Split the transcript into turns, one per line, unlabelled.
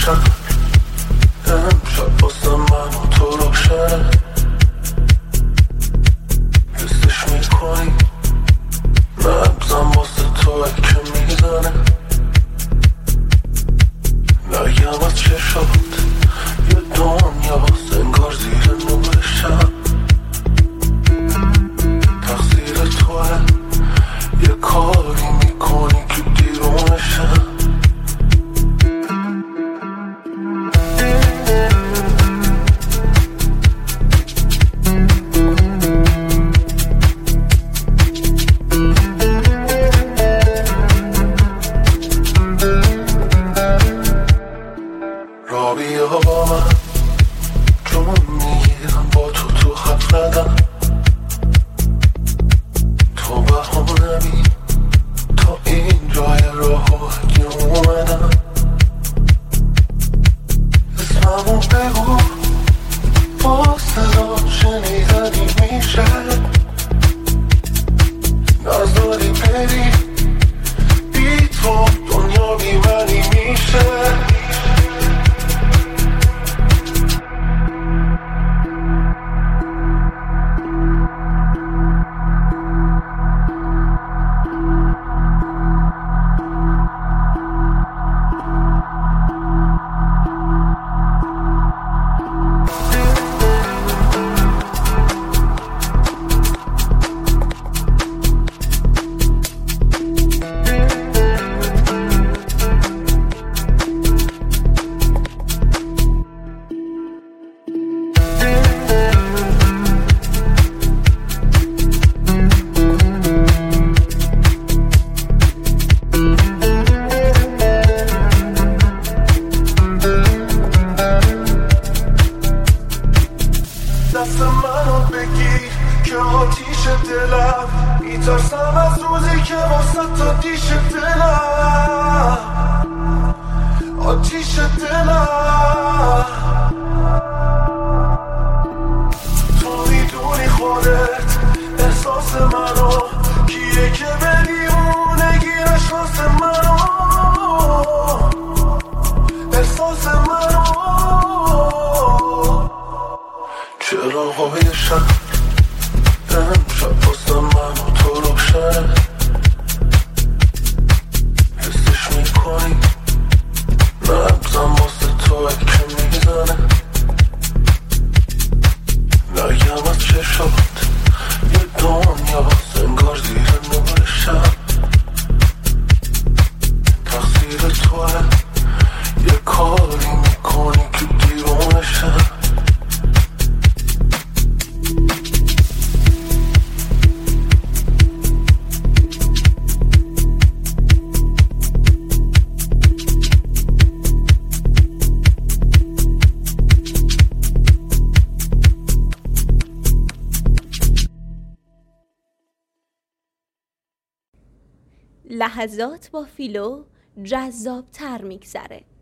روشن، امشب واسه من و تو روشنه، حسش میکنی نبزم واسه توه که میزنه، نگم از چشات یه دنیا انگار زیر نور شب، تقصیر توه یه کاری میکنی که دیرونشم. رابیا با من جون میگیرم با تو حرف ندم، تو بهونه بی تا این جای راهو که اومدم، اسممو بگو با صدا شنیدنی میشه، نذاری بری بی تو دنیا بی منی میشه. دست منو بگیر که آتیش دلم، میترسم از روزی که واسه تا دیش دلم، آتیش دلم، تو میدونی خودت احساس منو، کیه که به دیوونگی نشناس منو، احساس منو. چراغای شب امشب واسه من و تو روشنه، حسش میکنی نبزم واسه توه که میزنه، نگم از چشات یه دنیا انگار زیر نور شب، تقصیر توه یه کاری میکنی که دیرونشم.
لحظات با فیلو جذاب تر میگذره.